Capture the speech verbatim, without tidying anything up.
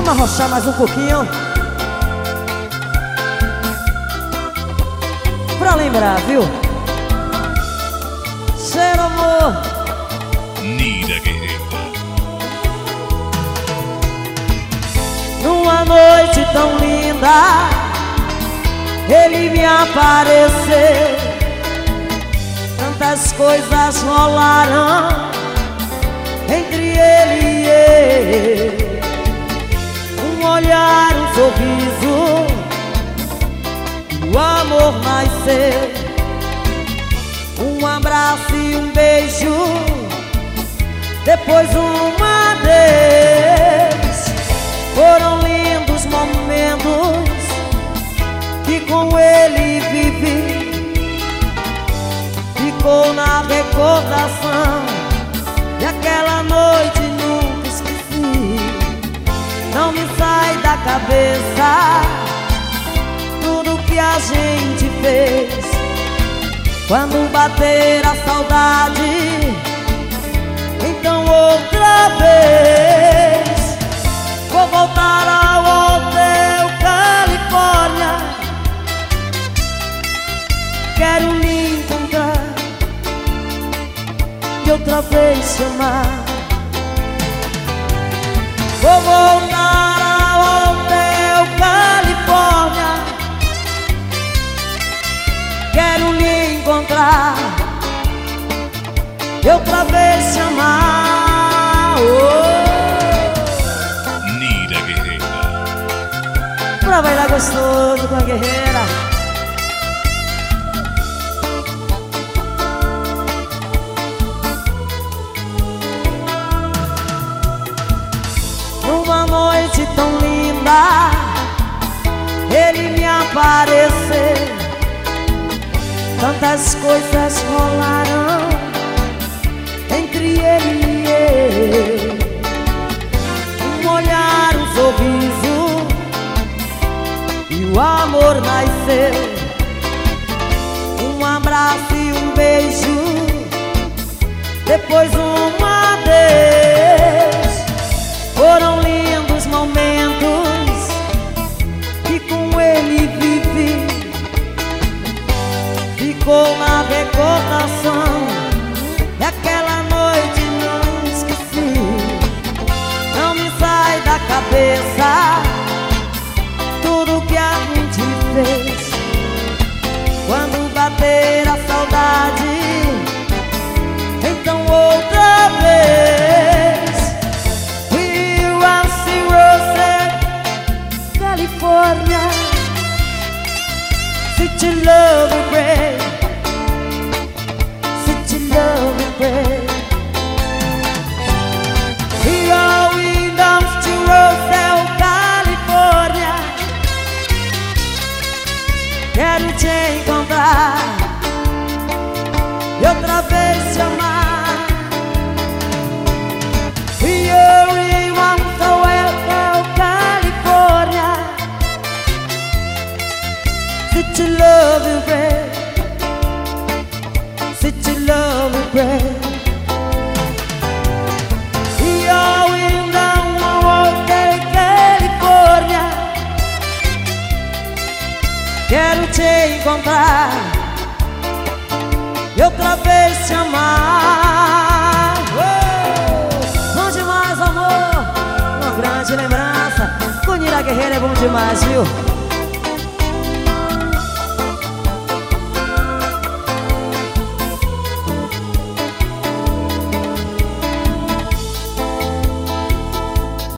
Vamos arrochar mais um pouquinho pra lembrar, viu? Cheiro, amor. Nira Guerreira. Numa noite tão linda, ele me apareceu. Tantas coisas rolaram entre ele e eu. Um olhar, um sorriso, o amor nasceu. Um abraço e um beijo, depois um adeus. Foram lindos momentos que com ele vivi. Ficou na recordação e aquela noite nunca esqueci. Não me sai da cabeça tudo que a gente fez. Quando bater a saudade, então outra vez vou voltar ao Hotel Califórnia. Quero lhe encontrar e outra vez te amar. Vou voltar ao Hotel Califórnia. Quero lhe encontrar e outra vez te amar. Oh. Nira Guerreira. Pra bailar gostoso com a guerreira. Numa noite tão linda, ele me apareceu. Tantas coisas rolaram entre ele e eu. Um olhar, um sorriso, e o amor nasceu. Um abraço e um beijo, depois um adeus. Foram lindos momentos que com ele vivi. Ficou na recordação e aquela noite não esqueci. Não me sai da cabeça tudo que a gente fez. Quando bater a saudade, então outra vez we are Rose, California. City love and pray, city love and pray. We are windows to Roselle, Califórnia. Quero te encontrar e outra vez te amar. We are in Roselle, Califórnia. City love and pray, city love and pray. We are in the Califórnia. Quero te encontrar e outra vez te amar. Oh! Bom demais, amor. Uma grande lembrança. Com Nira Guerreira é bom demais, viu?